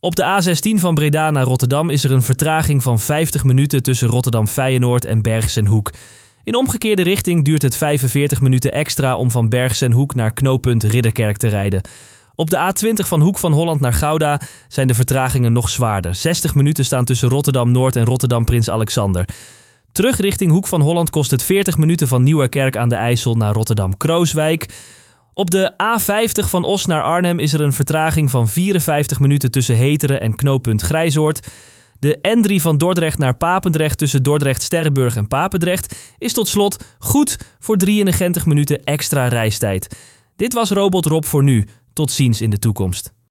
Op de A16 van Breda naar Rotterdam is er een vertraging van 50 minuten tussen Rotterdam-Feyenoord en Bergs en Hoek. In omgekeerde richting duurt het 45 minuten extra om van Bergs en Hoek naar knooppunt Ridderkerk te rijden. Op de A20 van Hoek van Holland naar Gouda zijn de vertragingen nog zwaarder. 60 minuten staan tussen Rotterdam-Noord en Rotterdam-Prins Alexander. Terug richting Hoek van Holland kost het 40 minuten van Nieuwerkerk aan de IJssel naar Rotterdam-Krooswijk. Op de A50 van Os naar Arnhem is er een vertraging van 54 minuten tussen Heteren en knooppunt Grijzoord. De N3 van Dordrecht naar Papendrecht tussen Dordrecht, Sterrenburg en Papendrecht is tot slot goed voor 93 minuten extra reistijd. Dit was Robot Rob voor nu. Tot ziens in de toekomst.